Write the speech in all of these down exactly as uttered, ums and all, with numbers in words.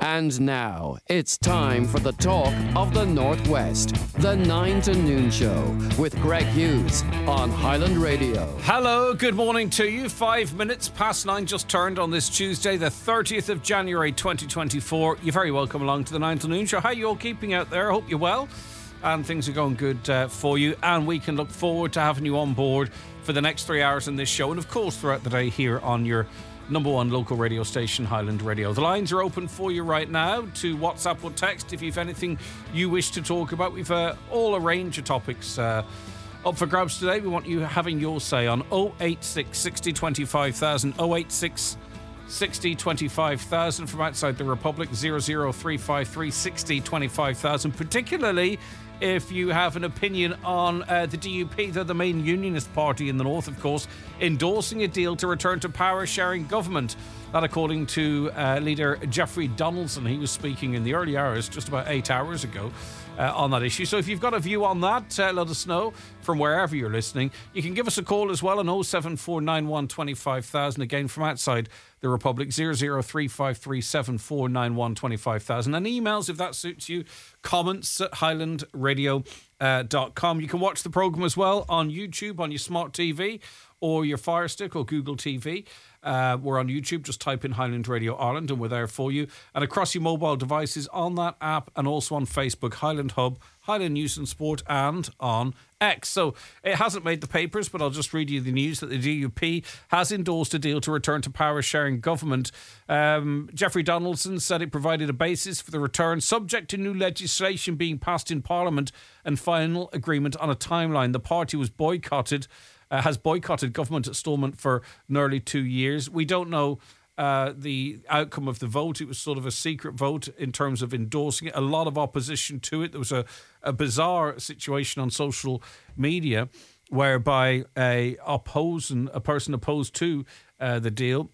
And now, it's time for the talk of the Northwest. The nine to noon Show with Greg Hughes on Highland Radio. Hello, good morning to you. Five minutes past nine just turned on this Tuesday, the thirtieth of January twenty twenty-four. You're very welcome along to the nine to noon Show. How are you all keeping out there? I hope you're well and things are going good uh, for you. And we can look forward to having you on board for the next three hours in this show. And of course, throughout the day here on your number one local radio station, Highland Radio. The lines are open for you right now to WhatsApp or text if you've anything you wish to talk about. We've uh, all a range of topics uh, up for grabs today. We want you having your say on oh eight six, sixty, twenty-five thousand, oh eight six, sixty, twenty-five thousand from outside the Republic, zero zero three five three, sixty, twenty-five thousand, particularly if you have an opinion on uh, the D U P. They're the main unionist party in the north, of course, endorsing a deal to return to power-sharing government. That according to uh, leader Jeffrey Donaldson. He was speaking in the early hours, just about eight hours ago, uh, on that issue. So if you've got a view on that, uh, let us know from wherever you're listening. You can give us a call as well on oh seven four nine one, twenty-five thousand. Again, from outside the Republic, zero zero three five three, seven four nine one, twenty-five thousand. And emails, if that suits you, comments at highland radio dot com. You can watch the programme as well on YouTube, on your smart T V or your Fire Stick or Google T V. Uh, we're on YouTube. Just type in Highland Radio Ireland and we're there for you. And across your mobile devices on that app and also on Facebook, Highland Hub, Highland News and Sport, and on X. So it hasn't made the papers, but I'll just read you the news that the D U P has endorsed a deal to return to power-sharing government. Um, Jeffrey Donaldson said it provided a basis for the return, subject to new legislation being passed in Parliament and final agreement on a timeline. The party was boycotted, uh, has boycotted government at Stormont for nearly two years. We don't know Uh, the outcome of the vote. It was sort of a secret vote in terms of endorsing it. A lot of opposition to it. There was a, a bizarre situation on social media whereby a opposing a person opposed to uh, the deal,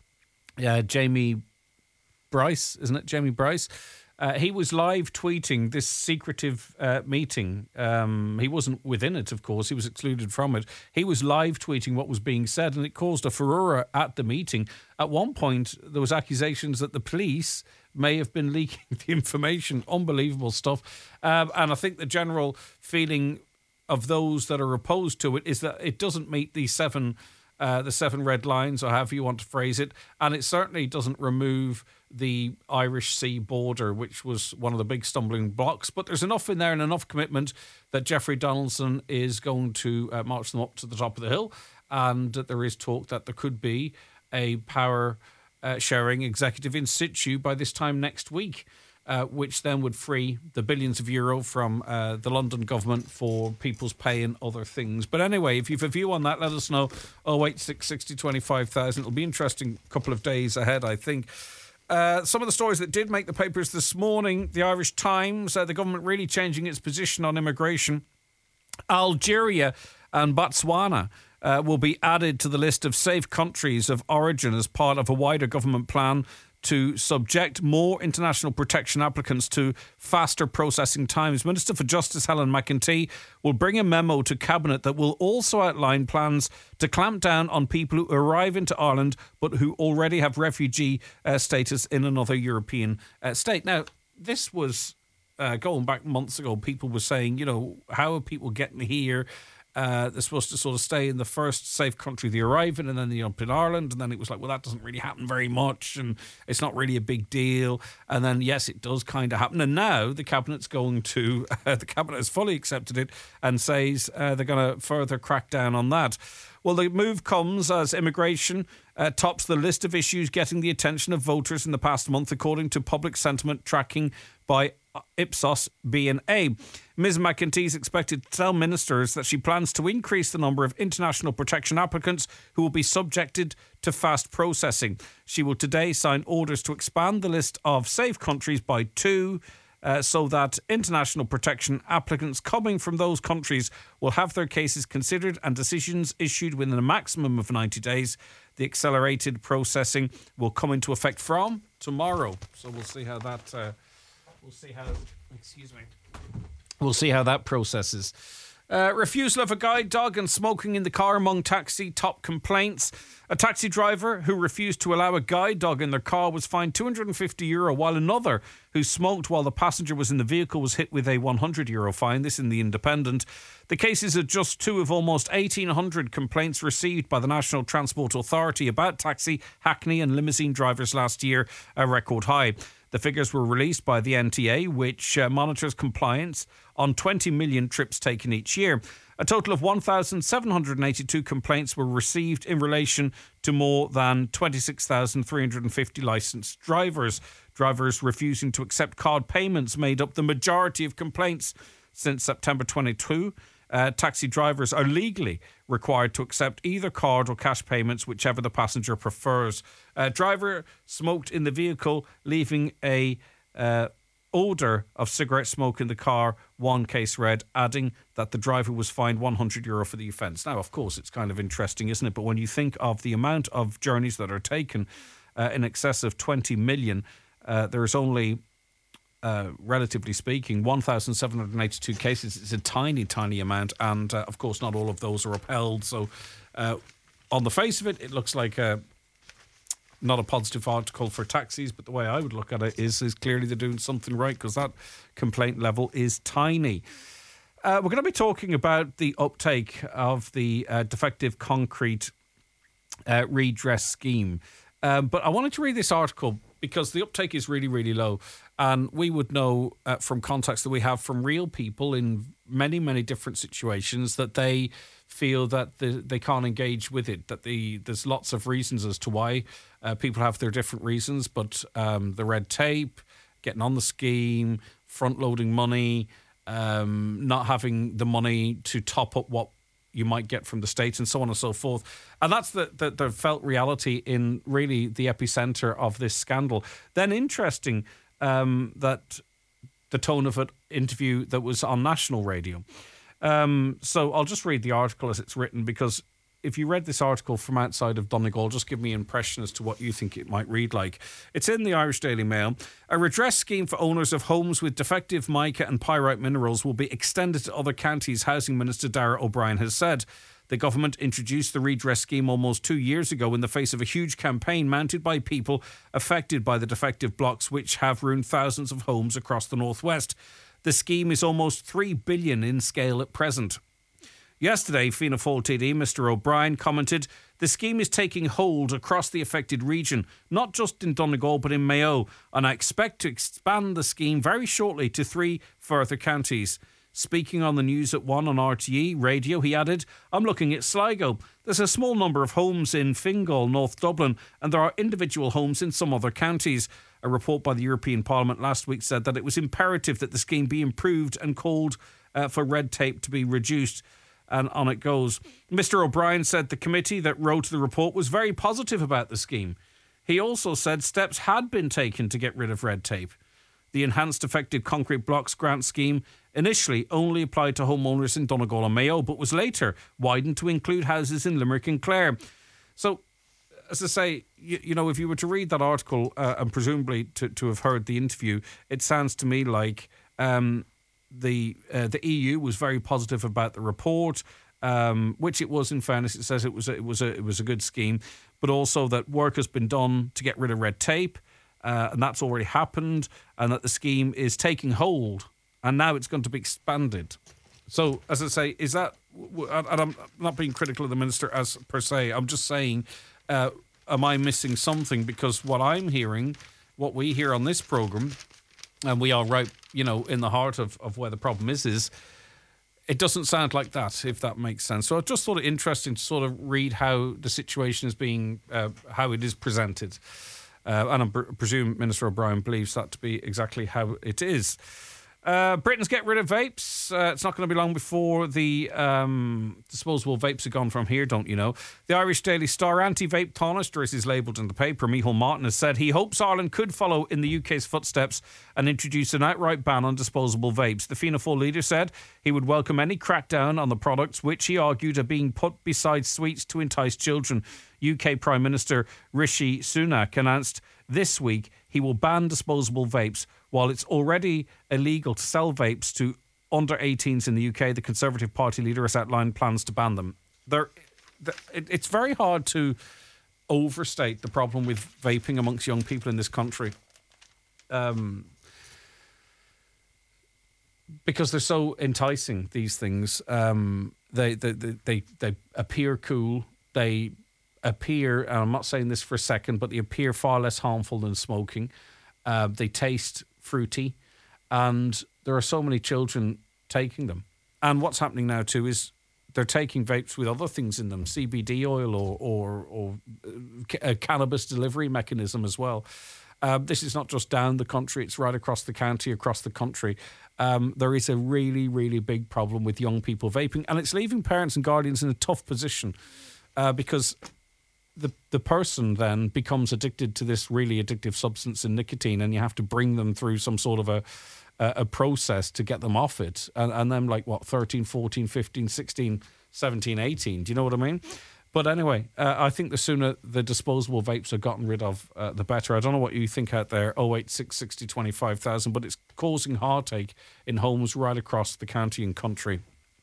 uh, Jamie Bryce, isn't it? Jamie Bryce. Uh, he was live tweeting this secretive uh, meeting. Um, he wasn't within it, of course. He was excluded from it. He was live tweeting what was being said, and it caused a furore at the meeting. At one point, there was accusations that the police may have been leaking the information. Unbelievable stuff. Um, and I think the general feeling of those that are opposed to it is that it doesn't meet the seven, uh, the seven red lines, or however you want to phrase it, and it certainly doesn't remove the Irish Sea border, which was one of the big stumbling blocks. But there's enough in there and enough commitment that Jeffrey Donaldson is going to uh, march them up to the top of the hill, and that there is talk that there could be a power uh, sharing executive in situ by this time next week, uh, which then would free the billions of euro from uh, the London government for people's pay and other things. But anyway, if you've a view on that, let us know. oh eight six, sixty, twenty-five thousand. It'll be an interesting couple of days ahead, I think. Uh, some of the stories that did make the papers this morning: the Irish Times, uh, the government really changing its position on immigration. Algeria and Botswana uh, will be added to the list of safe countries of origin as part of a wider government plan to subject more international protection applicants to faster processing times. Minister for Justice Helen McEntee will bring a memo to Cabinet that will also outline plans to clamp down on people who arrive into Ireland but who already have refugee uh, status in another European uh, state. Now, this was uh, going back months ago. People were saying, you know, how are people getting here? Uh, they're supposed to sort of stay in the first safe country they arrive in, and then they end up in Ireland. And then it was like, well, that doesn't really happen very much, and it's not really a big deal. And then, yes, it does kind of happen. And now the Cabinet's going to, uh, the Cabinet has fully accepted it and says uh, they're going to further crack down on that. Well, the move comes as immigration uh, tops the list of issues getting the attention of voters in the past month, according to public sentiment tracking by Ipsos B and A. Miz McEntee is expected to tell ministers that she plans to increase the number of international protection applicants who will be subjected to fast processing. She will today sign orders to expand the list of safe countries by two, uh, so that international protection applicants coming from those countries will have their cases considered and decisions issued within a maximum of ninety days. The accelerated processing will come into effect from tomorrow. So we'll see how that... Uh, We'll see how, excuse me, we'll see how that processes. Uh, refusal of a guide dog and smoking in the car among taxi top complaints. A taxi driver who refused to allow a guide dog in their car was fined two hundred fifty euro, while another who smoked while the passenger was in the vehicle was hit with a one hundred euro fine. This in The Independent. The cases are just two of almost eighteen hundred complaints received by the National Transport Authority about taxi, hackney and limousine drivers last year, a record high. The figures were released by the N T A, which uh, monitors compliance on twenty million trips taken each year. A total of one thousand seven hundred eighty-two complaints were received in relation to more than twenty-six thousand three hundred fifty licensed drivers. Drivers refusing to accept card payments made up the majority of complaints. Since September twenty-two, uh, taxi drivers are legally required to accept either card or cash payments, whichever the passenger prefers. A driver smoked in the vehicle, leaving a uh, odour of cigarette smoke in the car, one case read, adding that the driver was fined one hundred euro for the offence. Now, of course, it's kind of interesting, isn't it? But when you think of the amount of journeys that are taken, uh, in excess of twenty million, uh, there's only, uh, relatively speaking, one thousand seven hundred eighty-two cases. It's a tiny, tiny amount. And, uh, of course, not all of those are upheld. So, uh, on the face of it, it looks like a not a positive article for taxis, but the way I would look at it is, is clearly they're doing something right, because that complaint level is tiny. Uh, we're going to be talking about the uptake of the uh, defective concrete uh, redress scheme. Um, but I wanted to read this article because the uptake is really, really low. And we would know uh, from contacts that we have from real people in many, many different situations that they feel that the, they can't engage with it, that the there's lots of reasons as to why. Uh, people have their different reasons, but um, the red tape, getting on the scheme, front-loading money, um, not having the money to top up what you might get from the States and so on and so forth. And that's the, the, the felt reality in really the epicenter of this scandal. Then interesting um, that the tone of an interview that was on national radio. Um, so I'll just read the article as it's written, because if you read this article from outside of Donegal, just give me an impression as to what you think it might read like. It's in the Irish Daily Mail. A redress scheme for owners of homes with defective mica and pyrite minerals will be extended to other counties, Housing Minister Darragh O'Brien has said. The government introduced the redress scheme almost two years ago in the face of a huge campaign mounted by people affected by the defective blocks, which have ruined thousands of homes across the northwest. The scheme is almost three billion dollars in scale at present. Yesterday, Fianna Fáil T D Mr O'Brien commented, the scheme is taking hold across the affected region, not just in Donegal but in Mayo, and I expect to expand the scheme very shortly to three further counties. Speaking on the News at one on R T E radio, he added, I'm looking at Sligo. There's a small number of homes in Fingal, North Dublin, and there are individual homes in some other counties. A report by the European Parliament last week said that it was imperative that the scheme be improved and called uh, for red tape to be reduced. And on it goes. Mr O'Brien said the committee that wrote the report was very positive about the scheme. He also said steps had been taken to get rid of red tape. The Enhanced Effective Concrete Blocks grant scheme initially only applied to homeowners in Donegal and Mayo, but was later widened to include houses in Limerick and Clare. So, as I say, you, you know, if you were to read that article uh, and presumably to, to have heard the interview, it sounds to me like Um, The uh, the E U was very positive about the report, um, which it was. In fairness, it says it was a, it was a it was a good scheme, but also that work has been done to get rid of red tape, uh, and that's already happened, and that the scheme is taking hold, and now it's going to be expanded. So, as I say, is that? And I'm not being critical of the minister as per se. I'm just saying, uh, am I missing something? Because what I'm hearing, what we hear on this programme, and we are right, you know, in the heart of, of where the problem is, is it doesn't sound like that, if that makes sense. So I just thought it interesting to sort of read how the situation is being, uh, how it is presented. Uh, and I pr- presume Minister O'Brien believes that to be exactly how it is. Uh, Britain's get rid of vapes. Uh, it's not going to be long before the um, disposable vapes are gone from here, don't you know? The Irish Daily Star anti-vape tánaiste, as is labelled in the paper, Micheál Martin, has said he hopes Ireland could follow in the U K's footsteps and introduce an outright ban on disposable vapes. The Fianna Fáil leader said he would welcome any crackdown on the products, which he argued are being put beside sweets to entice children. U K Prime Minister Rishi Sunak announced this week he will ban disposable vapes. While it's already illegal to sell vapes to under eighteens in the U K, the Conservative Party leader has outlined plans to ban them. There, it's very hard to overstate the problem with vaping amongst young people in this country. Um, because they're so enticing, these things. Um, they, they, they, they, they appear cool. They appear, and I'm not saying this for a second, but they appear far less harmful than smoking. Uh, they taste fruity. And there are so many children taking them. And what's happening now too is they're taking vapes with other things in them, C B D oil or or, or a cannabis delivery mechanism as well. Um, this is not just down the country, it's right across the county, across the country. Um, there is a really, really big problem with young people vaping, and it's leaving parents and guardians in a tough position uh, because the the person then becomes addicted to this really addictive substance in nicotine, and you have to bring them through some sort of a a, a process to get them off it. And, and then like, what, thirteen, fourteen, fifteen, sixteen, seventeen, eighteen, do you know what I mean? But anyway, uh, I think the sooner the disposable vapes are gotten rid of, uh, the better. I don't know what you think out there, oh eight six sixty twenty-five thousand, but it's causing heartache in homes right across the county and country.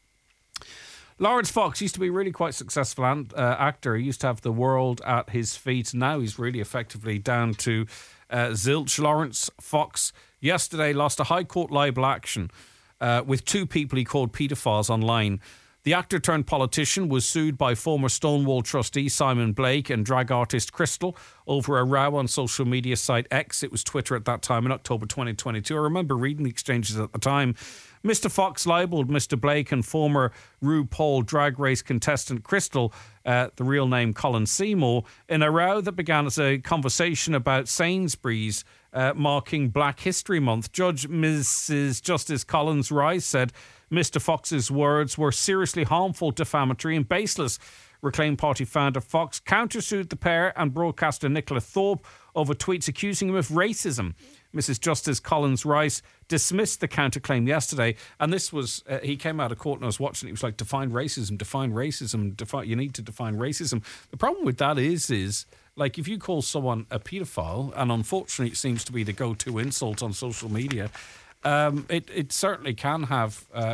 Lawrence Fox used to be a really quite successful uh, actor. He used to have the world at his feet. Now he's really effectively down to uh, zilch. Lawrence Fox yesterday lost a High Court libel action uh, with two people he called paedophiles online. The actor turned politician was sued by former Stonewall trustee Simon Blake and drag artist Crystal over a row on social media site X. It was Twitter at that time in October twenty twenty-two. I remember reading the exchanges at the time. Mister Fox libelled Mister Blake and former RuPaul Drag Race contestant Crystal, uh, the real name Colin Seymour, in a row that began as a conversation about Sainsbury's uh, marking Black History Month. Judge Missus Justice Collins Rice said Mister Fox's words were seriously harmful, defamatory and baseless. Reclaim Party founder Fox countersued the pair and broadcaster Nicola Thorpe over tweets accusing him of racism. Missus Justice Collins Rice dismissed the counterclaim yesterday, and this was, uh, he came out of court and I was watching it, he was like, define racism, define racism, define, you need to define racism. The problem with that is, is, like, if you call someone a paedophile, and unfortunately it seems to be the go-to insult on social media, um, it, it certainly can have, uh,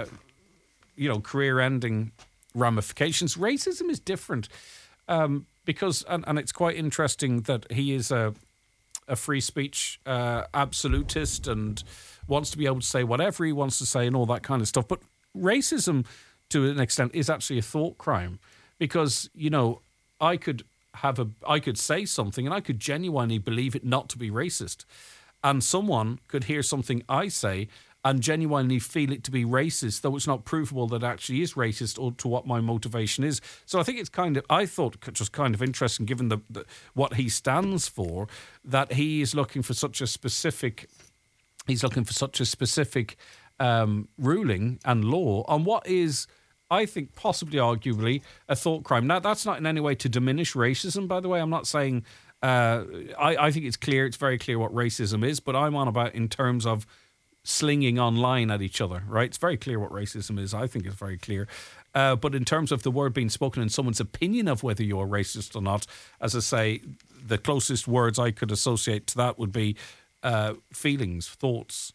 you know, career-ending ramifications. Racism is different um, because, and, and it's quite interesting that he is a a free speech uh, absolutist and wants to be able to say whatever he wants to say and all that kind of stuff. But racism, to an extent, is actually a thought crime because, you know, I could have a, I could say something and I could genuinely believe it not to be racist. And someone could hear something I say and genuinely feel it to be racist, though it's not provable that it actually is racist or to what my motivation is. So I think it's kind of, I thought just kind of interesting, given the, the what he stands for, that he is looking for such a specific, he's looking for such a specific um, ruling and law on what is, I think, possibly arguably a thought crime. Now, that's not in any way to diminish racism, by the way. I'm not saying, uh, I, I think it's clear, it's very clear what racism is, but I'm on about in terms of slinging online at each other, right? It's very clear what racism is. I think it's very clear. Uh, but in terms of the word being spoken in someone's opinion of whether you're racist or not, as I say, the closest words I could associate to that would be uh, feelings, thoughts.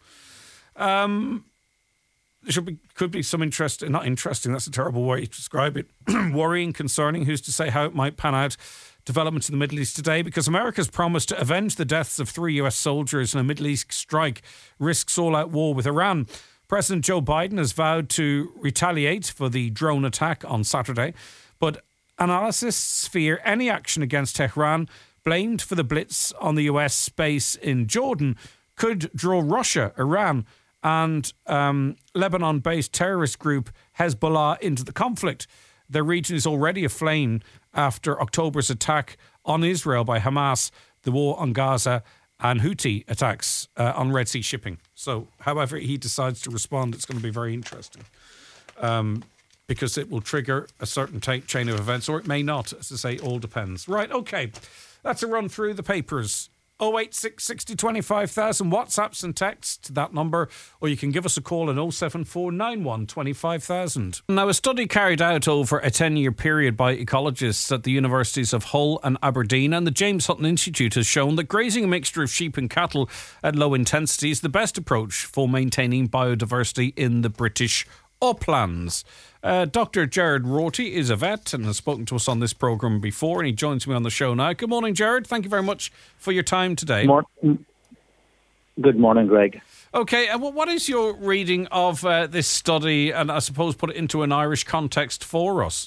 Um, there should be, could be some interest, not interesting, that's a terrible way to describe it, worrying, concerning, who's to say how it might pan out. Developments in the Middle East today, because America's promise to avenge the deaths of three U S soldiers in a Middle East strike risks all-out war with Iran. President Joe Biden has vowed to retaliate for the drone attack on Saturday, but analysts fear any action against Tehran, blamed for the blitz on the U S base in Jordan, could draw Russia, Iran, and um, Lebanon-based terrorist group Hezbollah into the conflict. The region is already aflame after October's attack on Israel by Hamas, the war on Gaza, and Houthi attacks uh, on Red Sea shipping. So, however he decides to respond, it's going to be very interesting um, because it will trigger a certain t- chain of events, or it may not. As I say, all depends. Right, okay. That's a run through the papers. oh eight six sixty twenty-five thousand, WhatsApps and texts to that number, or you can give us a call on oh seven four nine one twenty-five thousand. Now, a study carried out over a ten-year period by ecologists at the universities of Hull and Aberdeen and the James Hutton Institute has shown that grazing a mixture of sheep and cattle at low intensity is the best approach for maintaining biodiversity in the British uplands. Uh, Doctor Gerard Rorty is a vet and has spoken to us on this programme before, and he joins me on the show now. Good morning, Gerard. Thank you very much for your time today. Mor- Good morning, Greg. Okay, and what is your reading of uh, this study, and I suppose put it into an Irish context for us?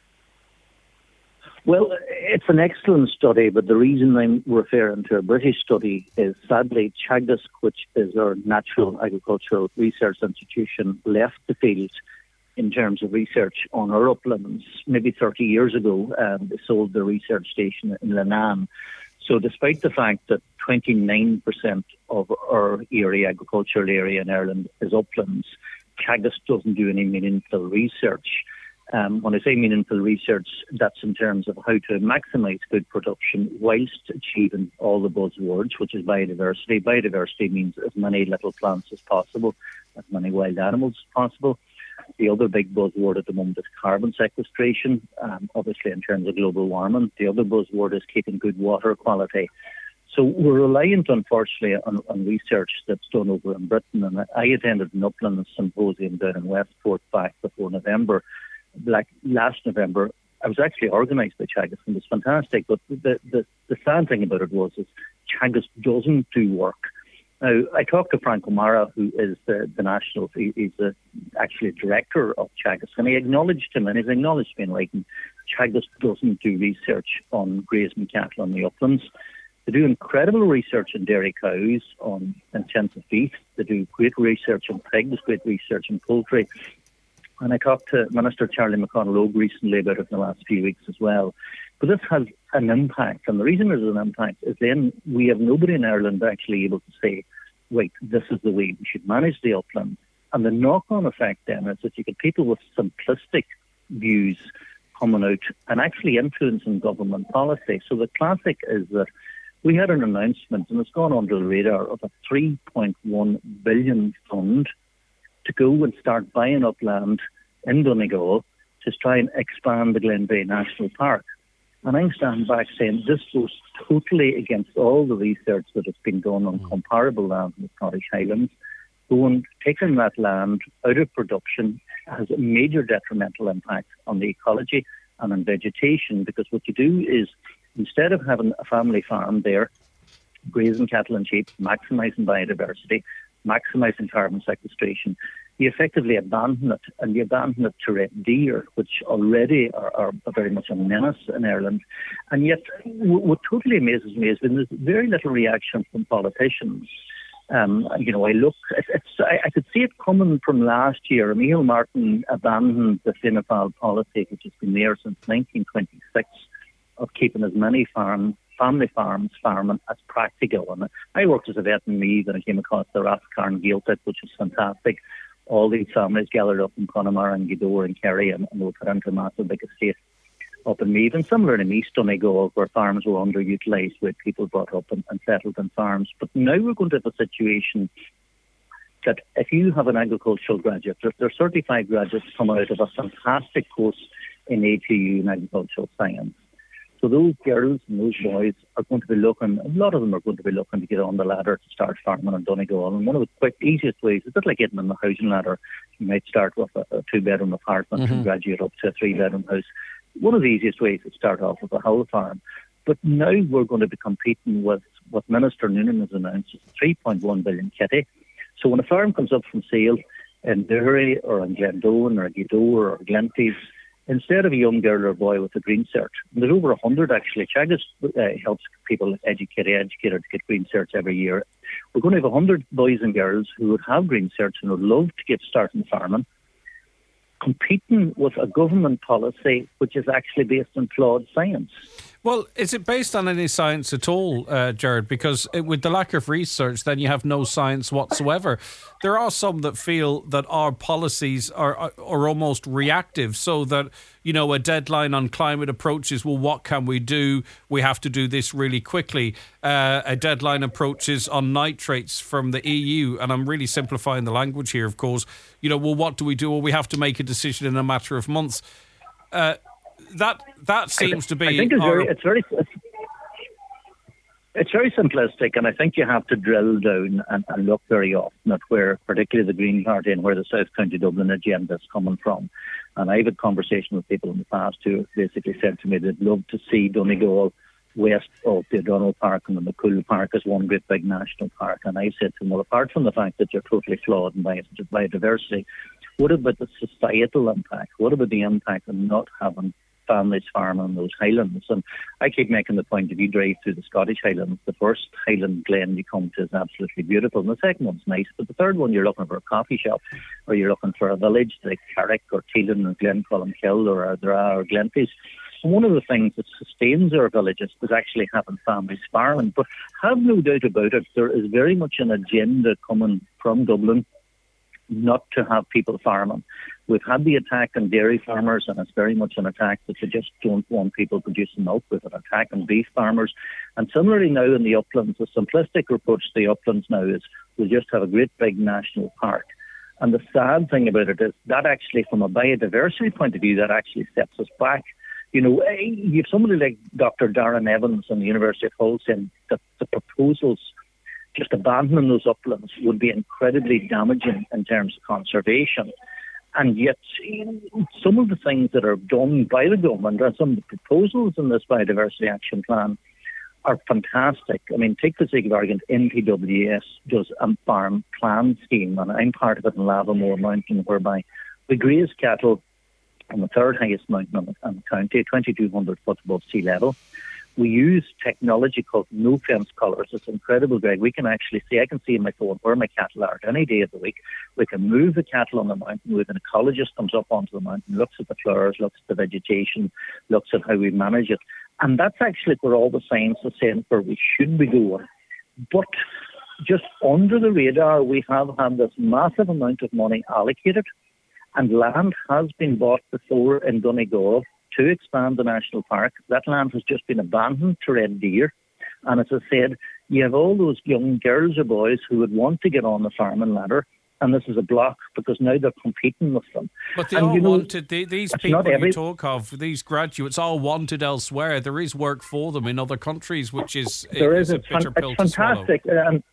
Well, it's an excellent study, but the reason I'm referring to a British study is, sadly, Teagasc, which is our Natural Agricultural Research Institution, left the field in terms of research on our uplands maybe thirty years ago. Um, they sold the research station in Lannan. So despite the fact that twenty-nine percent of our area, agricultural area in Ireland, is uplands, Teagasc doesn't do any meaningful research. Um, when I say meaningful research, that's in terms of how to maximise food production whilst achieving all the buzzwords, which is biodiversity. Biodiversity means as many little plants as possible, as many wild animals as possible. The other big buzzword at the moment is carbon sequestration, um, obviously in terms of global warming. The other buzzword is keeping good water quality. So we're reliant, unfortunately, on, on research that's done over in Britain. And I attended an upland symposium down in Westport back before November. Like last November, I was actually organised by Teagasc, and it was fantastic. But the, the, the sad thing about it was is Teagasc doesn't do work. Now, I talked to Frank O'Mara, who is the, the national, he, he's the, actually a director of Teagasc, and he acknowledged him, and he's acknowledged me in writing, Teagasc doesn't do research on grazing cattle on the uplands. They do incredible research on dairy cows, on intensive beef. They do great research on pigs, great research on poultry. And I talked to Minister Charlie McConnell recently about it in the last few weeks as well. But this has an impact, and the reason there's an impact is then we have nobody in Ireland actually able to say, wait, this is the way we should manage the upland. And the knock-on effect then is that you get people with simplistic views coming out and actually influencing government policy. So the classic is that we had an announcement, and it's gone under the radar, of a three point one billion fund to go and start buying up land in Donegal to try and expand the Glenveigh National Park. And I'm standing back saying this goes totally against all the research that has been done on comparable land in the Scottish Highlands. Going, taking that land out of production has a major detrimental impact on the ecology and on vegetation, because what you do is, instead of having a family farm there, grazing cattle and sheep, maximising biodiversity, maximising carbon sequestration, you effectively abandon it, and you abandon it to red deer, which already are, are very much a menace in Ireland. And yet, what totally amazes me is when there's very little reaction from politicians. Um, you know, I look, it's, it's, I, I could see it coming from last year. Emil Martin abandoned the Fianna Fáil policy, which has been there since nineteen twenty-six, of keeping as many farm, family farms farming as practical. And I worked as a vet in Meath, and I came across the Rathcarn Gaeltacht, which is fantastic. All these families gathered up in Connemara and Gweedore and Kerry, and, and were put into a massive big estate up in Meath. And similar in East Donegal, where farms were underutilised, with people brought up and, and settled in farms. But now we're going to have a situation that if you have an agricultural graduate, there, there are thirty-five graduates coming out of a fantastic course in A T U in agricultural science. So those girls and those boys are going to be looking, a lot of them are going to be looking to get on the ladder to start farming in Donegal. And one of the quick, easiest ways, is a bit like getting on the housing ladder. You might start with a, a two-bedroom apartment mm-hmm. and graduate up to a three-bedroom house. One of the easiest ways is to start off with a whole farm. But now we're going to be competing with what Minister Noonan has announced, is three point one billion kitty. So when a farm comes up from sale in Derry or in Glendowen or Gweedore or Glenties, instead of a young girl or boy with a green cert, and there's over a hundred actually, Teagasc uh, helps people educate, educated to get green certs every year. We're going to have a hundred boys and girls who would have green certs and would love to get started farming, competing with a government policy which is actually based on flawed science. Well, is it based on any science at all, uh, Gerard? Because it, with the lack of research, then you have no science whatsoever. There are some that feel that our policies are, are, are almost reactive, so that, you know, a deadline on climate approaches, well, what can we do? We have to do this really quickly. Uh, a deadline approaches on nitrates from the E U, and I'm really simplifying the language here, of course. You know, well, what do we do? Well, we have to make a decision in a matter of months. Uh, That that seems to be. I think it's our, very. It's very. It's, It's very simplistic, and I think you have to drill down and, and look very often at where, particularly the Green Party and where the South County Dublin agenda is coming from. And I've had conversation with people in the past who basically said to me they'd love to see Donegal west of the O'Donnell Park and the McCool Park as one great big national park. And I said to them, well, apart from the fact that you're totally flawed in biodiversity, what about the societal impact? What about the impact of not having families farm on those highlands? And I keep making the point, if you drive through the Scottish Highlands, the first highland glen you come to is absolutely beautiful, and the second one's nice, but the third one you're looking for a coffee shop, or you're looking for a village like Carrick or Teelan or Glencolmkill or Ardara or Glenfish. And one of the things that sustains our villages is actually having families farming. But have no doubt about it, there is very much an agenda coming from Dublin not to have people farming. We've had the attack on dairy farmers, and it's very much an attack that they just don't want people producing milk. We've an attack on beef farmers. And similarly now in the uplands, the simplistic approach to the uplands now is we'll just have a great big national park. And the sad thing about it is that actually, from a biodiversity point of view, that actually sets us back. You know, you have somebody like Doctor Darren Evans from the University of Hull saying that the proposals just abandoning those uplands would be incredibly damaging in terms of conservation. And yet, some of the things that are done by the government and some of the proposals in this Biodiversity Action Plan are fantastic. I mean, take the sake of argument, N P W S does a farm plan scheme, and I'm part of it in Lavamore Mountain, whereby we graze cattle on the third highest mountain in the county, twenty-two hundred foot above sea level. We use technology called no-fence colours. It's incredible, Greg. We can actually see, I can see in my phone where my cattle are at any day of the week. We can move the cattle on the mountain. We have an ecologist comes up onto the mountain, looks at the flowers, looks at the vegetation, looks at how we manage it. And that's actually where all the science is saying where we should be going. But just under the radar, we have had this massive amount of money allocated, and land has been bought before in Donegal to expand the national park. That land has just been abandoned to red deer. And as I said, you have all those young girls or boys who would want to get on the farming ladder, and this is a block because now they're competing with them. But they and, all you know, wanted, they, these people every, you talk of, these graduates, all wanted elsewhere. There is work for them in other countries, which is, there is is, a bitter fan, pill it's to fantastic. swallow. And,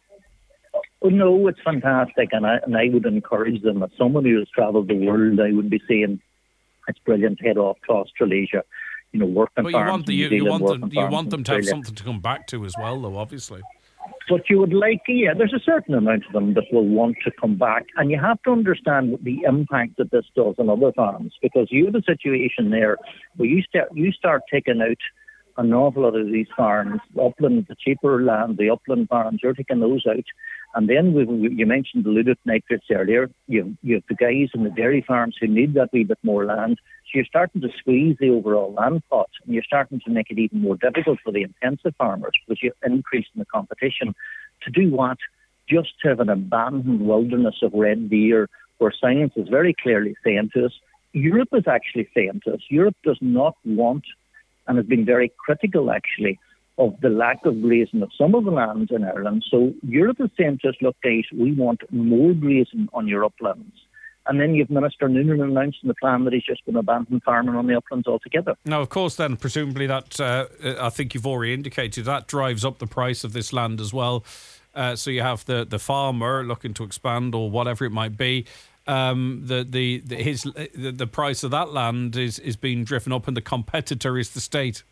oh, no, it's fantastic, and I, and I would encourage them. As someone who has travelled the world, I would be saying, it's brilliant, head off to Australasia, you know, work on well, farms. You want, the, you, you want them, you want them to have something to come back to as well, though, obviously. But you would like, yeah, there's a certain amount of them that will want to come back. And you have to understand the impact that this does on other farms, because you have a situation there where you start, you start taking out an awful lot of these farms, upland, the cheaper land, the upland farms, you're taking those out. And then we, we, you mentioned diluted nitrates earlier. You, you have the guys in the dairy farms who need that wee bit more land. So you're starting to squeeze the overall land pot, and you're starting to make it even more difficult for the intensive farmers, because you're increasing the competition. To do what? Just to have an abandoned wilderness of red deer, where science is very clearly saying to us, Europe is actually saying to us, Europe does not want, and has been very critical actually, of the lack of grazing of some of the lands in Ireland. So Europe is saying to us, look guys, we want more grazing on your uplands. And then you've Minister Noonan announcing the plan that he's just going to abandon farming on the uplands altogether. Now, of course, then, presumably that, uh, I think you've already indicated, that drives up the price of this land as well. Uh, so you have the, the farmer looking to expand or whatever it might be. Um, the, the, the, his, the, the price of that land is, is being driven up, and the competitor is the state.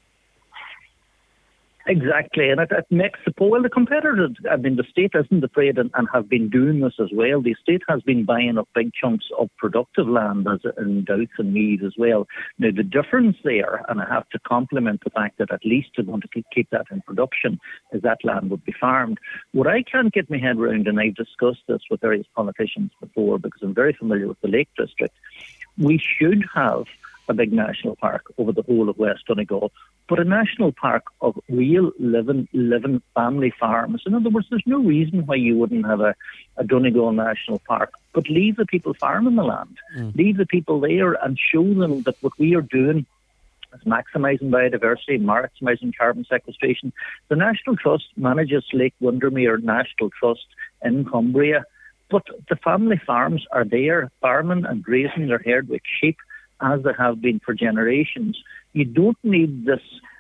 Exactly, and it, it makes the well, the competitors, I mean, the state isn't afraid and, and have been doing this as well. The state has been buying up big chunks of productive land as in Douth and Meath as well. Now, the difference there, and I have to compliment the fact that at least they want to keep, keep that in production, is that land would be farmed. What I can't get my head around, and I've discussed this with various politicians before because I'm very familiar with the Lake District, we should have a big national park over the whole of West Donegal, but a national park of real living, living family farms. In other words, there's no reason why you wouldn't have a, a Donegal National Park, but leave the people farming the land. Mm. Leave the people there and show them that what we are doing is maximising biodiversity, maximising carbon sequestration. The National Trust manages Lake Windermere National Trust in Cumbria, but the family farms are there, farming and grazing their herdwick sheep, as they have been for generations. You don't need this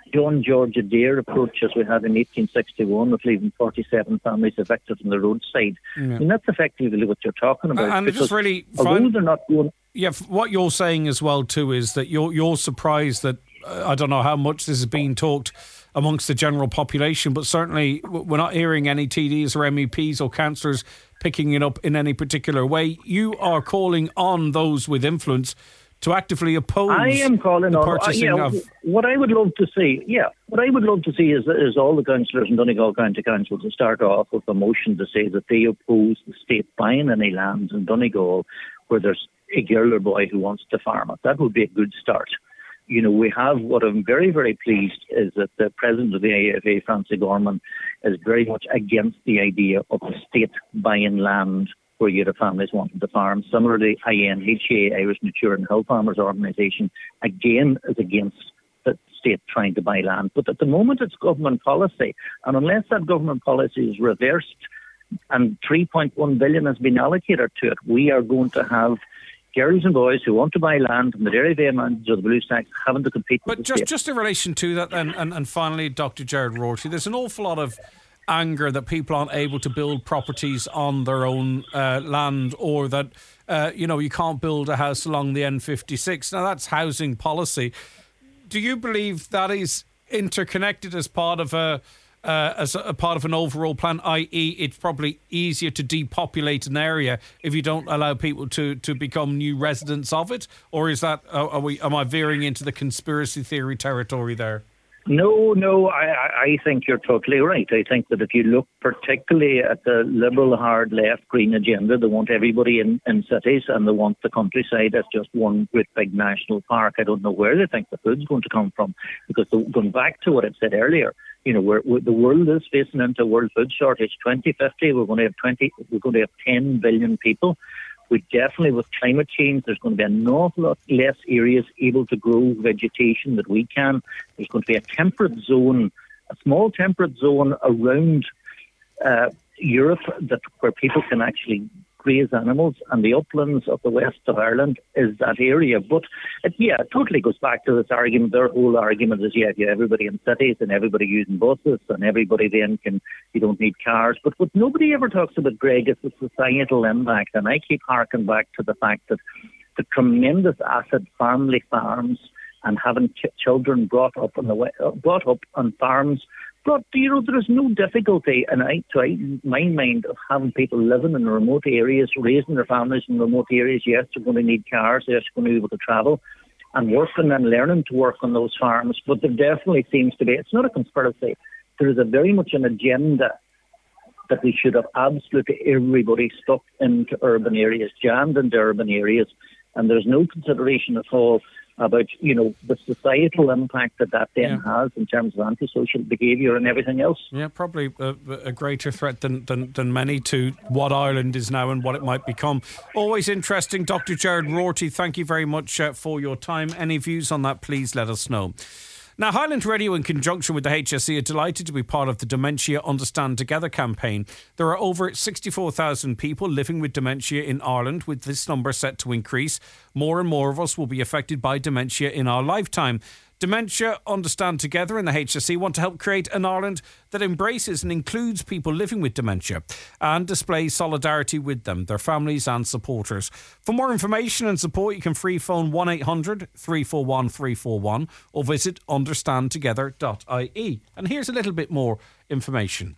John George Adair approach as we had in eighteen sixty-one with leaving forty-seven families evicted from the roadside. Yeah. I mean, that's effectively what you're talking about. And just really, although find, they're not going... Yeah, what you're saying as well too is that you're you're surprised that uh, I don't know how much this is being talked amongst the general population, but certainly we're not hearing any T Ds or M E Ps or councillors picking it up in any particular way. You are calling on those with influence to actively oppose I am calling the on, purchasing uh, yeah, of... What I would love to see, yeah, what I would love to see is, is all the councillors in Donegal County Council to start off with a motion to say that they oppose the state buying any lands in Donegal where there's a girl or boy who wants to farm it. That would be a good start. You know, we have, what I'm very, very pleased is that the president of the I A F A, Francie Gorman, is very much against the idea of the state buying land where you have families wanting to farm. Similarly, I N H A, Irish Nature and Hill Farmers Organisation, again is against the state trying to buy land. But at the moment it's government policy, and unless that government policy is reversed and three point one billion has been allocated to it, we are going to have girls and boys who want to buy land from the Dairy Bay Mountains or the Blue Stacks having to compete with but the just, state. just in relation to that then, and, and finally, Doctor Gerard Rorty, there's an awful lot of anger that people aren't able to build properties on their own uh, land, or that, uh, you know, you can't build a house along the N fifty-six. Now, that's housing policy. Do you believe that is interconnected as part of a uh, as a part of an overall plan, that is it's probably easier to depopulate an area if you don't allow people to, to become new residents of it? Or is that, are we, am I veering into the conspiracy theory territory there? No, no, I, I think you're totally right. I think that if you look particularly at the liberal, hard left green agenda, they want everybody in, in cities and they want the countryside as just one great big national park. I don't know where they think the food's going to come from, because the, going back to what I said earlier, you know, we're, we're, the world is facing into a world food shortage. twenty fifty, we're going to have twenty, we're going to have ten billion people. We definitely, with climate change, there's going to be an awful lot less areas able to grow vegetation that we can. There's going to be a temperate zone, a small temperate zone around uh, Europe that where people can actually graze animals, and the uplands of the west of Ireland is that area. But it, yeah, it totally goes back to this argument. Their whole argument is, yeah, yeah, everybody in cities and everybody using buses and everybody then can, you don't need cars. But what nobody ever talks about, Greg, is the societal impact. And I keep harking back to the fact that the tremendous asset family farms and having ch- children brought up on the way, uh, brought up on farms. But, you know, there is no difficulty, and I, to I, my mind, of having people living in remote areas, raising their families in remote areas. Yes, they're going to need cars. Yes, they're going to be able to travel and working and learning to work on those farms. But there definitely seems to be, it's not a conspiracy. There is a very much an agenda that we should have absolutely everybody stuck into urban areas, jammed into urban areas, and there's no consideration at all about, you know, the societal impact that that then yeah. has in terms of antisocial behaviour and everything else. Yeah, probably a, a greater threat than, than, than many to what Ireland is now and what it might become. Always interesting. Doctor Gerard Rorty, thank you very much uh, for your time. Any views on that, please let us know. Now, Highland Radio, in conjunction with the H S E, are delighted to be part of the Dementia Understand Together campaign. There are over sixty-four thousand people living with dementia in Ireland, with this number set to increase. More and more of us will be affected by dementia in our lifetime. Dementia Understand Together and the H S E want to help create an Ireland that embraces and includes people living with dementia and displays solidarity with them, their families and supporters. For more information and support, you can free phone one eight hundred, three four one, three four one or visit understand together dot I E. And here's a little bit more information.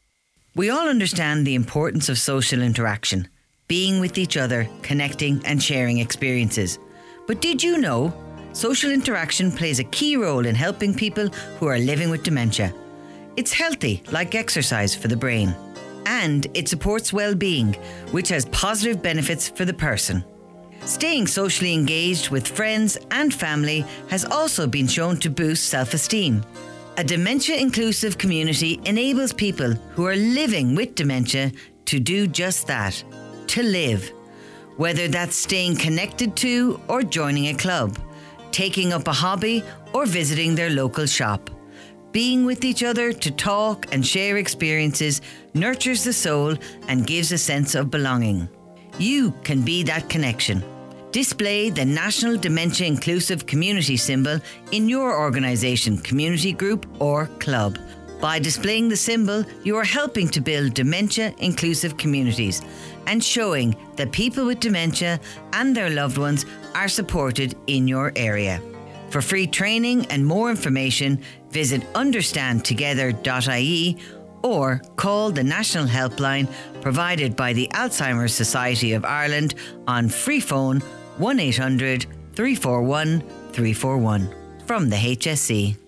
We all understand the importance of social interaction, being with each other, connecting and sharing experiences. But did you know social interaction plays a key role in helping people who are living with dementia? It's healthy, like exercise for the brain. And it supports well-being, which has positive benefits for the person. Staying socially engaged with friends and family has also been shown to boost self-esteem. A dementia-inclusive community enables people who are living with dementia to do just that, to live. Whether that's staying connected to or joining a club, taking up a hobby or visiting their local shop. Being with each other to talk and share experiences nurtures the soul and gives a sense of belonging. You can be that connection. Display the National Dementia Inclusive Community symbol in your organisation, community group or club. By displaying the symbol, you are helping to build dementia inclusive communities and showing that people with dementia and their loved ones are supported in your area. For free training and more information, visit understand together dot I E or call the national helpline provided by the Alzheimer's Society of Ireland on free phone one eight hundred, three four one, three four one from the H S C.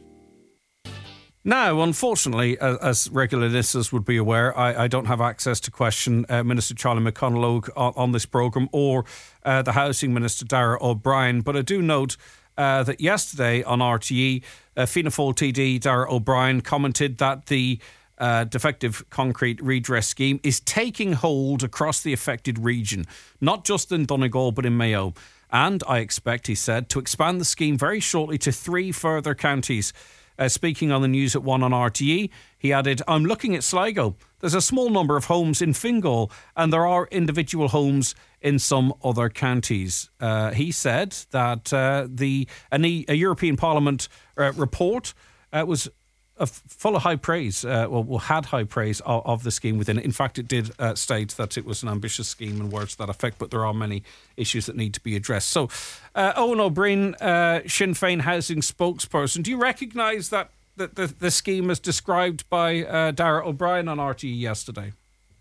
Now, unfortunately, as, as regular listeners would be aware, I, I don't have access to question uh, Minister Charlie McConalogue on, on this programme or uh, the Housing Minister, Darragh O'Brien. But I do note uh, that yesterday on R T E, uh, Fianna Fáil T D Darragh O'Brien commented that the uh, defective concrete redress scheme is taking hold across the affected region, not just in Donegal but in Mayo. And I expect, he said, to expand the scheme very shortly to three further counties. Uh, speaking on the news at one on R T E, he added, I'm looking at Sligo. There's a small number of homes in Fingal and there are individual homes in some other counties. Uh, he said that uh, the an, a European Parliament uh, report uh, was uh, full of high praise, uh, well, had high praise of, of the scheme within it. In fact, it did uh, state that it was an ambitious scheme and words to that effect, but there are many issues that need to be addressed. So, uh, Owen O'Brien, uh, Sinn Féin housing spokesperson, do you recognise that the, the, the scheme as described by uh, Darragh O'Brien on R T E yesterday?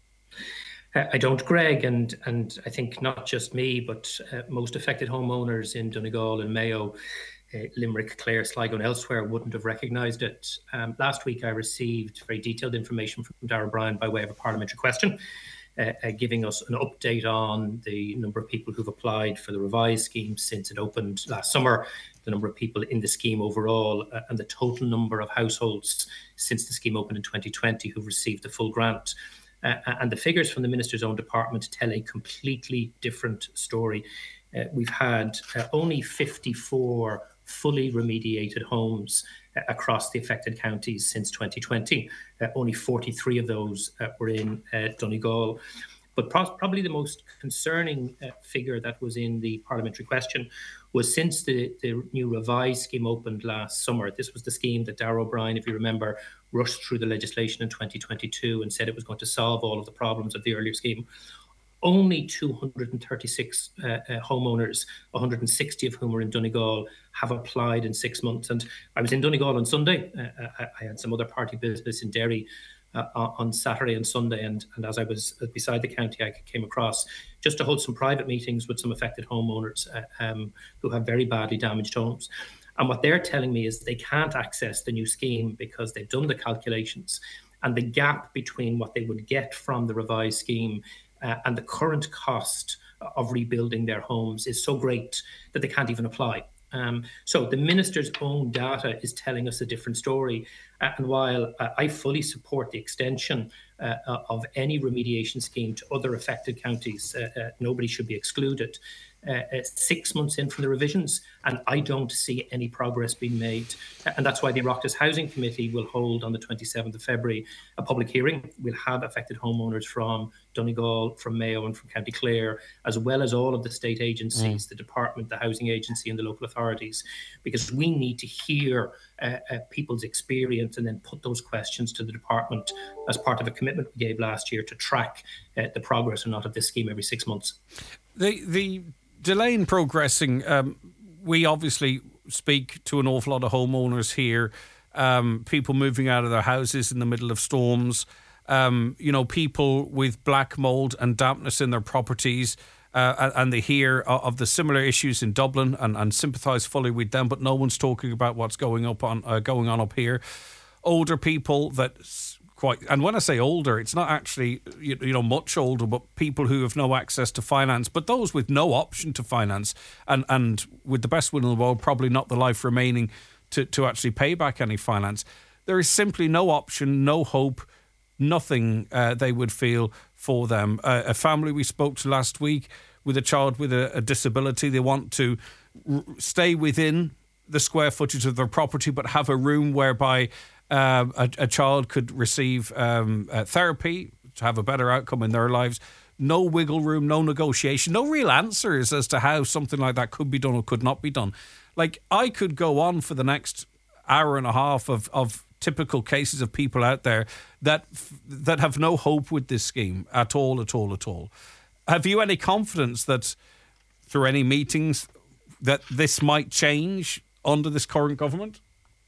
I don't, Greg, and and I think not just me, but uh, most affected homeowners in Donegal and Mayo, uh, Limerick, Clare, Sligo and elsewhere wouldn't have recognised it. Um, last week I received very detailed information from Darragh O'Brien by way of a parliamentary question, uh, uh, giving us an update on the number of people who've applied for the revised scheme since it opened last summer, the number of people in the scheme overall, uh, and the total number of households since the scheme opened in twenty twenty who've received the full grant. Uh, and the figures from the Minister's own department tell a completely different story. Uh, we've had uh, only fifty-four fully remediated homes uh, across the affected counties since twenty twenty. Uh, only forty-three of those uh, were in uh, Donegal. But pro- probably the most concerning uh, figure that was in the parliamentary question was since the, the new revised scheme opened last summer. This was the scheme that Darragh O'Brien, if you remember, rushed through the legislation in twenty twenty-two and said it was going to solve all of the problems of the earlier scheme. Only two hundred thirty-six uh, uh, homeowners, one hundred sixty of whom were in Donegal, have applied in six months. And I was in Donegal on Sunday. Uh, I, I had some other party business in Derry uh, on Saturday and Sunday. And, and as I was beside the county, I came across just to hold some private meetings with some affected homeowners uh, um, who have very badly damaged homes. And what they're telling me is they can't access the new scheme because they've done the calculations, and the gap between what they would get from the revised scheme uh, and the current cost of rebuilding their homes is so great that they can't even apply. Um, so the Minister's own data is telling us a different story. Uh, and while uh, I fully support the extension uh, of any remediation scheme to other affected counties, uh, uh, nobody should be excluded. Uh, uh, six months in from the revisions, and I don't see any progress being made. Uh, and that's why the Oireachtas Housing Committee will hold on the twenty-seventh of February a public hearing. We'll have affected homeowners from Donegal, from Mayo and from County Clare, as well as all of the state agencies, mm. the department, the housing agency and the local authorities, because we need to hear uh, uh, people's experience and then put those questions to the department as part of a commitment we gave last year to track uh, the progress or not of this scheme every six months. The the delay in progressing, um, we obviously speak to an awful lot of homeowners here, um, people moving out of their houses in the middle of storms, um, you know, people with black mould and dampness in their properties, uh, and they hear of the similar issues in Dublin and, and sympathise fully with them, but no one's talking about what's going up on uh, going on up here. Older people that... Quite, and when I say older, it's not actually you, you know much older, but people who have no access to finance, but those with no option to finance, and, and with the best will in the world, probably not the life remaining to, to actually pay back any finance. There is simply no option, no hope, nothing uh, they would feel for them. Uh, a family we spoke to last week with a child with a, a disability, they want to r- stay within the square footage of their property, but have a room whereby Um, a, a child could receive um, uh, therapy to have a better outcome in their lives, no wiggle room, no negotiation, no real answers as to how something like that could be done or could not be done. Like, I could go on for the next hour and a half of, of typical cases of people out there that that have no hope with this scheme at all, at all, at all. Have you any confidence that through any meetings that this might change under this current government?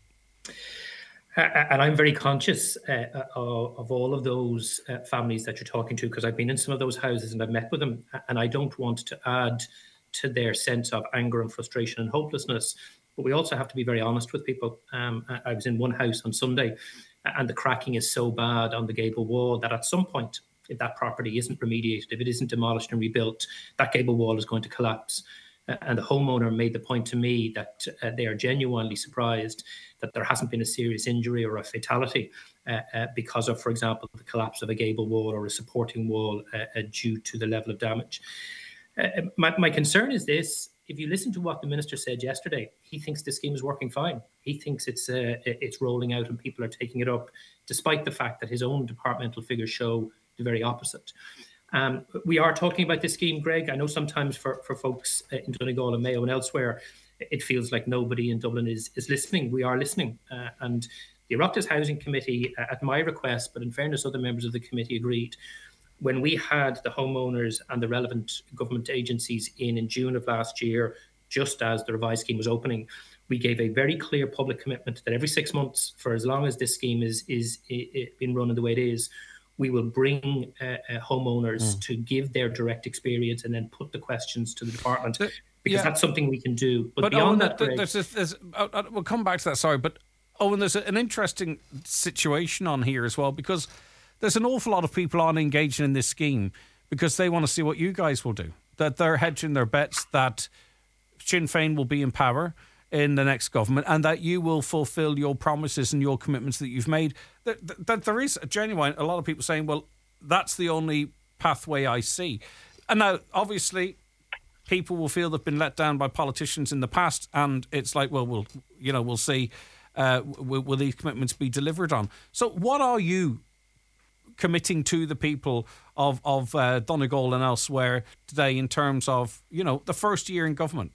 Uh, and I'm very conscious uh, of, of all of those uh, families that you're talking to, because I've been in some of those houses and I've met with them, and I don't want to add to their sense of anger and frustration and hopelessness. But we also have to be very honest with people. Um, I was in one house on Sunday, and the cracking is so bad on the gable wall that at some point, if that property isn't remediated, if it isn't demolished and rebuilt, that gable wall is going to collapse. Uh, and the homeowner made the point to me that uh, they are genuinely surprised that there hasn't been a serious injury or a fatality uh, uh, because of, for example, the collapse of a gable wall or a supporting wall uh, uh, due to the level of damage. Uh, my, my concern is this. If you listen to what the minister said yesterday, he thinks the scheme is working fine. He thinks it's uh, it's rolling out and people are taking it up, despite the fact that his own departmental figures show the very opposite. Um, we are talking about this scheme, Greg. I know sometimes for, for folks in Donegal and Mayo and elsewhere, it feels like nobody in Dublin is, is listening. We are listening. Uh, and the Oireachtas Housing Committee, uh, at my request, but in fairness, other members of the committee agreed, when we had the homeowners and the relevant government agencies in in June of last year, just as the revised scheme was opening, we gave a very clear public commitment that every six months, for as long as this scheme is is, is being run in the way it is, we will bring uh, uh, homeowners mm. to give their direct experience and then put the questions to the department, because yeah. that's something we can do. But, but beyond Owen, that, Greg, there's, there's, there's, uh, we'll come back to that, sorry, but Owen, there's an interesting situation on here as well, because there's an awful lot of people on engaging in this scheme because they want to see what you guys will do. That they're hedging their bets that Sinn Féin will be in power in the next government and that you will fulfil your promises and your commitments that you've made. That, that there is a genuine, a lot of people saying, well, that's the only pathway I see. And now, obviously, people will feel they've been let down by politicians in the past, and it's like, well, we'll, you know, we'll see, uh, will, will these commitments be delivered on? So what are you committing to the people of, of uh, Donegal and elsewhere today in terms of, you know, the first year in government?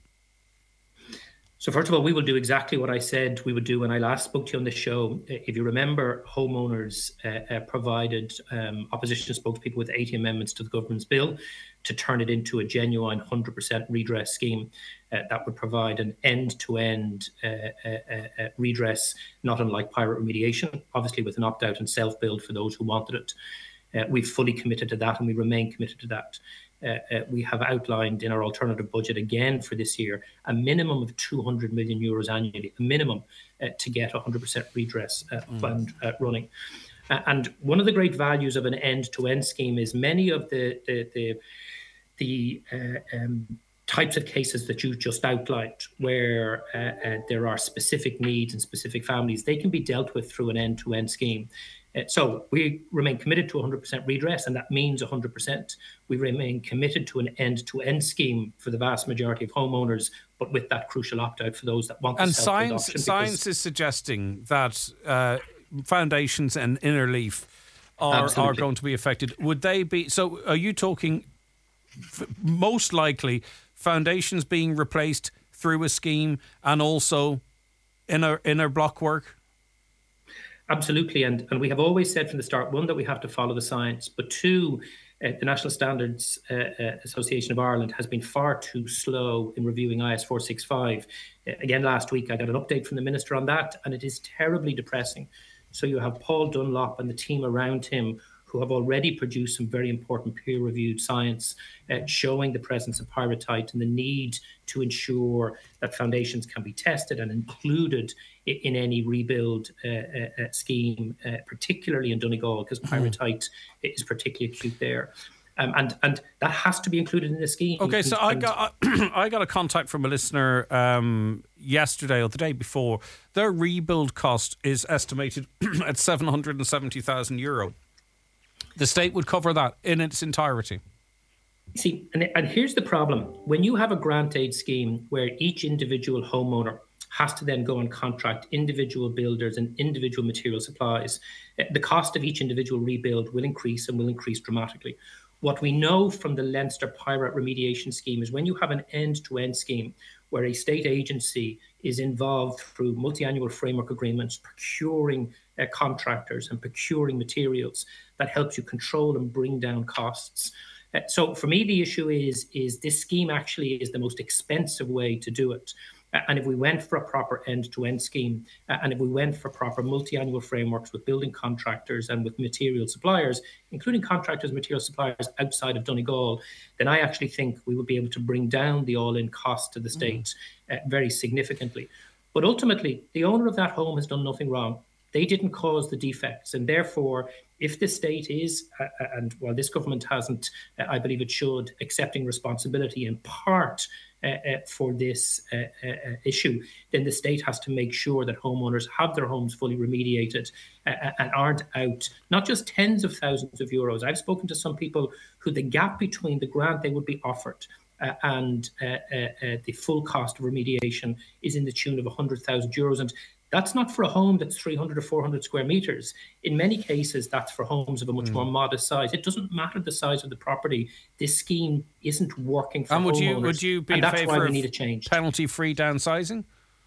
So first of all, we will do exactly what I said we would do when I last spoke to you on the show. If you remember, homeowners uh, uh, provided um, opposition spokespeople with eighty amendments to the government's bill to turn it into a genuine one hundred percent redress scheme uh, that would provide an end-to-end uh, uh, uh, redress, not unlike pirate remediation, obviously with an opt-out and self-build for those who wanted it. Uh, we've fully committed to that and we remain committed to that. Uh, uh, we have outlined in our alternative budget again for this year a minimum of two hundred million euros annually, a minimum uh, to get one hundred percent redress uh, mm. fund uh, running. Uh, and one of the great values of an end-to-end scheme is many of the the the, the uh, um, types of cases that you just outlined, where uh, uh, there are specific needs and specific families, they can be dealt with through an end-to-end scheme. Uh, so we remain committed to one hundred percent redress, and that means one hundred percent. We remain committed to an end-to-end scheme for the vast majority of homeowners, but with that crucial opt-out for those that want and the self-build science, option. science is suggesting that uh, foundations and inner leaf are, are going to be affected. Would they be? So are you talking f- most likely foundations being replaced through a scheme and also inner, inner block work? Absolutely, and and we have always said from the start, one, that we have to follow the science, but two, uh, the National Standards uh, uh, Association of Ireland has been far too slow in reviewing I S four sixty-five. Uh, again, last week I got an update from the Minister on that, and it is terribly depressing. So you have Paul Dunlop and the team around him who have already produced some very important peer-reviewed science uh, showing the presence of pyrrhotite and the need to ensure that foundations can be tested and included in, in any rebuild uh, uh, scheme, uh, particularly in Donegal, because pyrrhotite mm. is particularly acute there. Um, and and that has to be included in the scheme. Okay, and, so I got I got a contact from a listener um, yesterday or the day before. Their rebuild cost is estimated at seven hundred and seventy thousand euro. The state would cover that in its entirety. See, and, and here's the problem. When you have a grant aid scheme where each individual homeowner has to then go and contract individual builders and individual material supplies, the cost of each individual rebuild will increase and will increase dramatically. What we know from the Leinster Pirate Remediation Scheme is when you have an end-to-end scheme where a state agency is involved through multi-annual framework agreements, procuring uh, contractors and procuring materials, that helps you control and bring down costs. Uh, so for me, the issue is, is this scheme actually is the most expensive way to do it. Uh, and if we went for a proper end-to-end scheme, uh, and if we went for proper multi-annual frameworks with building contractors and with material suppliers, including contractors and material suppliers outside of Donegal, then I actually think we would be able to bring down the all-in cost to the state mm. uh, very significantly. But ultimately, the owner of that home has done nothing wrong. They didn't cause the defects, and therefore, if the state is, uh, and while this government hasn't, uh, I believe it should, accepting responsibility in part uh, uh, for this uh, uh, issue, then the state has to make sure that homeowners have their homes fully remediated uh, and aren't out not just tens of thousands of euros. I've spoken to some people who the gap between the grant they would be offered uh, and uh, uh, uh, the full cost of remediation is in the tune of one hundred thousand euros. And that's not for a home that's three hundred or four hundred square meters. In many cases, that's for homes of a much mm. more modest size. It doesn't matter the size of the property. This scheme isn't working for and would homeowners. You, would you be and in that's favour why we of need a change. Penalty-free downsizing?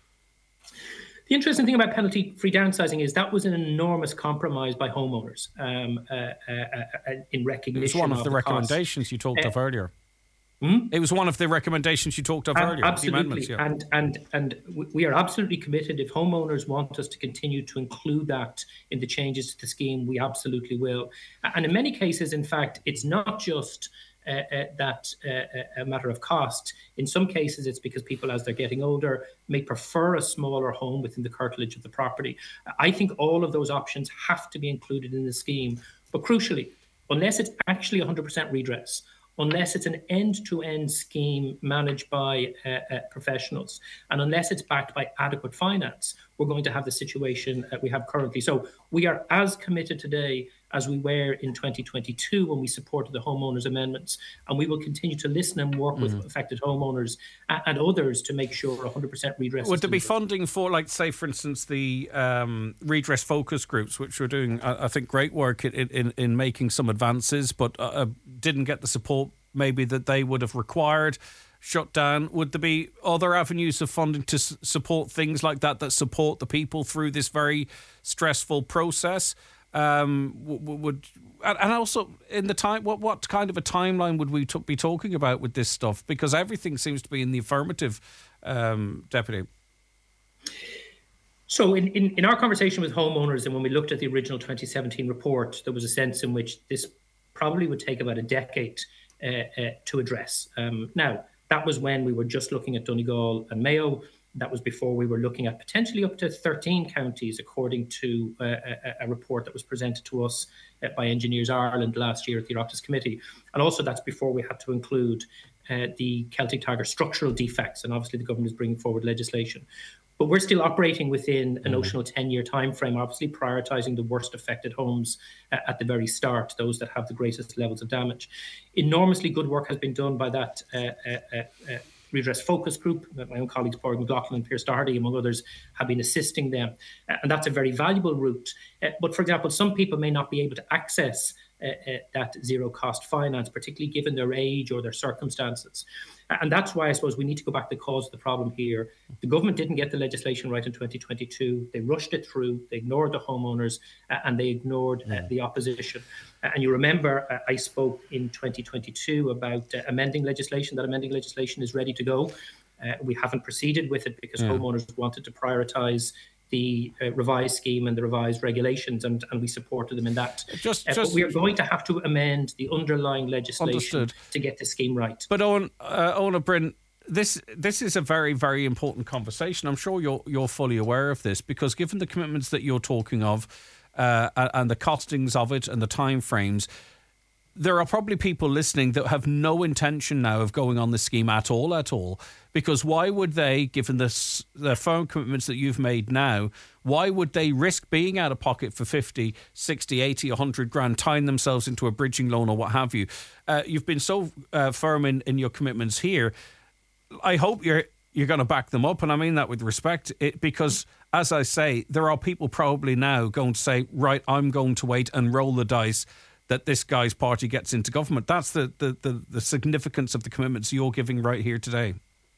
The interesting thing about penalty-free downsizing is that was an enormous compromise by homeowners um, uh, uh, uh, in recognition. It was one of, of the, the recommendations cost. you talked uh, of earlier. Hmm? It was one of the recommendations you talked of uh, earlier. Absolutely, the amendments, yeah. and and and we are absolutely committed. If homeowners want us to continue to include that in the changes to the scheme, we absolutely will. And in many cases, in fact, it's not just uh, uh, that uh, a matter of cost. In some cases, it's because people, as they're getting older, may prefer a smaller home within the curtilage of the property. I think all of those options have to be included in the scheme. But crucially, unless it's actually one hundred percent redress, unless it's an end-to-end scheme managed by uh, uh, professionals, and unless it's backed by adequate finance, we're going to have the situation uh, we have currently. So we are as committed today as we were in twenty twenty-two when we supported the homeowners amendments, and we will continue to listen and work mm-hmm. with affected homeowners and, and others to make sure one hundred percent redress. Would there be funding for, like, say, for instance, the um, redress focus groups, which were doing, I, I think, great work in, in, in making some advances, but uh, didn't get the support maybe that they would have required, shut down? Would there be other avenues of funding to s- support things like that, that support the people through this very stressful process? Um, would and also in the time, what what kind of a timeline would we t- be talking about with this stuff? Because everything seems to be in the affirmative, um, Deputy. So in, in, in our conversation with homeowners, and when we looked at the original twenty seventeen report, there was a sense in which this probably would take about a decade uh, uh, to address. Um, now, that was when we were just looking at Donegal and Mayo. That was before we were looking at potentially up to thirteen counties, according to uh, a, a report that was presented to us uh, by Engineers Ireland last year at the Oireachtas Committee. And also that's before we had to include uh, the Celtic Tiger structural defects. And obviously the government is bringing forward legislation. But we're still operating within a notional ten-year time frame, obviously prioritising the worst affected homes uh, at the very start, those that have the greatest levels of damage. Enormously good work has been done by that uh, uh, uh, redress focus group. My own colleagues, Padraig McLaughlin and Pierce Doherty, among others, have been assisting them. Uh, and that's a very valuable route. Uh, but for example, some people may not be able to access uh, uh, that zero-cost finance, particularly given their age or their circumstances. And that's why I suppose we need to go back to the cause of the problem here. The government didn't get the legislation right in twenty twenty-two. They rushed it through. They ignored the homeowners uh, and they ignored uh, the opposition. Uh, and you remember uh, I spoke in twenty twenty-two about uh, amending legislation. That amending legislation is ready to go. Uh, we haven't proceeded with it because yeah. homeowners wanted to prioritise the uh, revised scheme and the revised regulations, and, and we supported them in that. Just, uh, just, but we are going to have to amend the underlying legislation understood. to get the scheme right. But Owen, uh, Owen O'Brien, this this is a very, very important conversation. I'm sure you're you're fully aware of this, because given the commitments that you're talking of uh, and the costings of it and the timeframes, there are probably people listening that have no intention now of going on the scheme at all, at all. Because why would they, given the, the firm commitments that you've made now, why would they risk being out of pocket for fifty, sixty, eighty, one hundred grand, tying themselves into a bridging loan or what have you? Uh, you've been so uh, firm in, in your commitments here. I hope you're you're going to back them up, and I mean that with respect, it, because, as I say, there are people probably now going to say, right, I'm going to wait and roll the dice that this guy's party gets into government. That's the, the, the, the significance of the commitments you're giving right here today.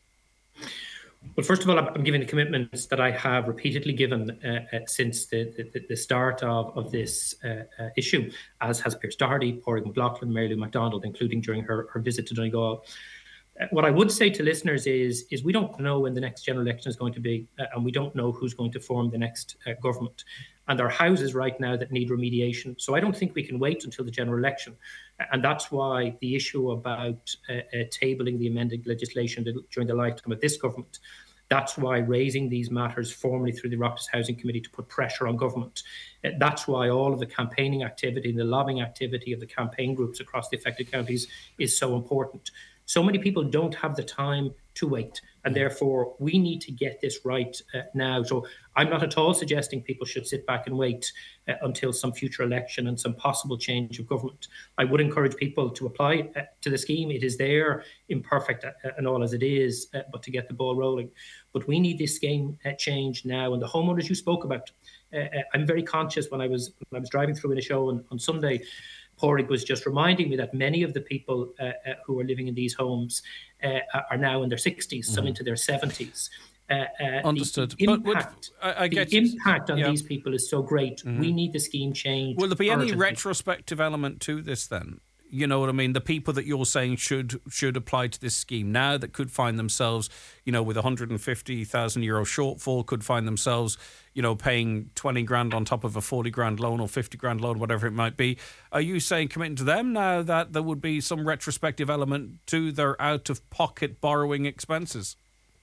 Well, first of all, I'm giving the commitments that I have repeatedly given uh, uh, since the, the, the start of, of this uh, uh, issue, as has Pearse Doherty, Pádraig McLaughlin, Mary Lou McDonald, including during her, her visit to Donegal. Uh, what I would say to listeners is, is we don't know when the next general election is going to be, uh, and we don't know who's going to form the next uh, government. And there are houses right now that need remediation. So I don't think we can wait until the general election. And that's why the issue about uh, uh, tabling the amended legislation during the lifetime of this government, that's why raising these matters formally through the Oireachtas Housing Committee to put pressure on government. Uh, that's why all of the campaigning activity and the lobbying activity of the campaign groups across the affected counties is so important. So many people don't have the time to wait, and therefore we need to get this right uh, now. So I'm not at all suggesting people should sit back and wait uh, until some future election and some possible change of government. I would encourage people to apply uh, to the scheme. It is there, imperfect uh, and all as it is, uh, but to get the ball rolling. But we need this scheme uh, changed now. And the homeowners you spoke about, uh, uh, I'm very conscious when I was when I was driving through in a show on, on Sunday. Pádraig was just reminding me that many of the people uh, uh, who are living in these homes uh, are now in their sixties, mm-hmm. some into their seventies. Uh, uh, Understood. The impact, but would, I, I the get impact on yeah. these people is so great. Mm-hmm. We need the scheme changed. Will there be urgently. any retrospective element to this then? You know what I mean? The people that you're saying should should apply to this scheme now that could find themselves, you know, with a one hundred fifty thousand euro shortfall, could find themselves, you know, paying twenty grand on top of a forty grand loan or fifty grand loan, whatever it might be. Are you saying committing to them now that there would be some retrospective element to their out-of-pocket borrowing expenses?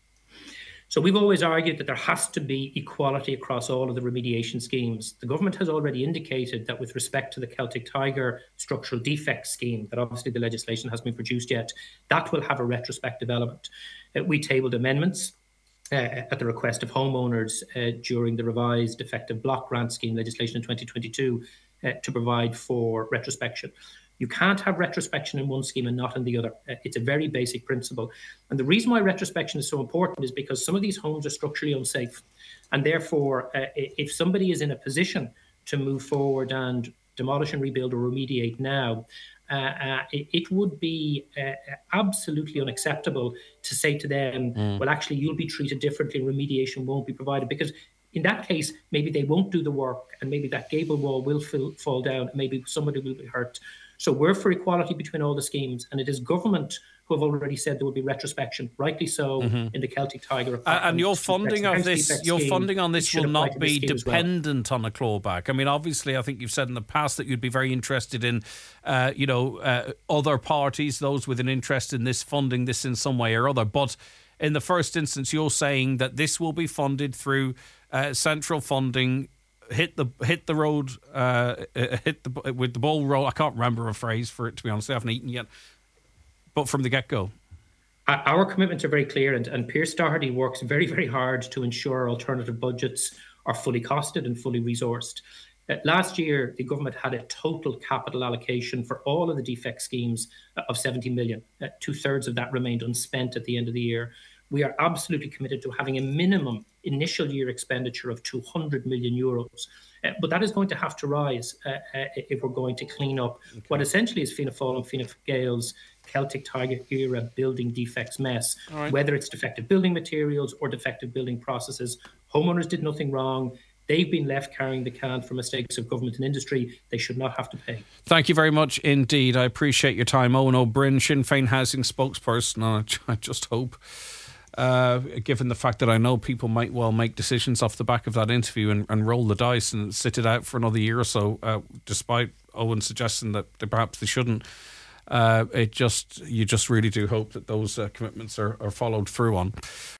So we've always argued that there has to be equality across all of the remediation schemes. The government has already indicated that with respect to the Celtic Tiger structural defect scheme, that obviously the legislation hasn't been produced yet, that will have a retrospective element. Uh, we tabled amendments uh, at the request of homeowners uh, during the revised effective block grant scheme legislation in twenty twenty-two uh, to provide for retrospection. You can't have retrospection in one scheme and not in the other. It's a very basic principle. And the reason why retrospection is so important is because some of these homes are structurally unsafe. And therefore, uh, if somebody is in a position to move forward and demolish and rebuild or remediate now, uh, uh, it, it would be uh, absolutely unacceptable to say to them, mm. well, actually, you'll be treated differently, remediation won't be provided. Because in that case, maybe they won't do the work and maybe that gable wall will fill, fall down and maybe somebody will be hurt. So we're for equality between all the schemes, and it is government who have already said there will be retrospection, rightly so, mm-hmm. in the Celtic Tiger. Uh, and your funding of this, your funding on this will not be dependent well. on a clawback. I mean, obviously, I think you've said in the past that you'd be very interested in, uh, you know, uh, other parties, those with an interest in this funding this in some way or other. But in the first instance, you're saying that this will be funded through uh, central funding. Hit the hit the road, uh, hit the with the ball roll. I can't remember a phrase for it, to be honest. I haven't eaten yet, but from the get go, our commitments are very clear, and, and Pearse Doherty works very very hard to ensure alternative budgets are fully costed and fully resourced. Uh, last year, the government had a total capital allocation for all of the defect schemes of seventy million. Uh, two thirds of that remained unspent at the end of the year. We are absolutely committed to having a minimum initial year expenditure of two hundred million euros. Uh, but that is going to have to rise uh, uh, if we're going to clean up okay. what essentially is Fianna Fáil and Fianna Gael's Celtic Tiger era building defects mess, right. whether it's defective building materials or defective building processes. Homeowners did nothing wrong. They've been left carrying the can for mistakes of government and industry. They should not have to pay. Thank you very much indeed. I appreciate your time. Eoin Ó Broin, Sinn Féin housing spokesperson. I just hope... Uh, given the fact that I know people might well make decisions off the back of that interview and, and roll the dice and sit it out for another year or so, uh, despite Owen suggesting that they, perhaps they shouldn't. Uh, it just you just really do hope that those uh, commitments are, are followed through on.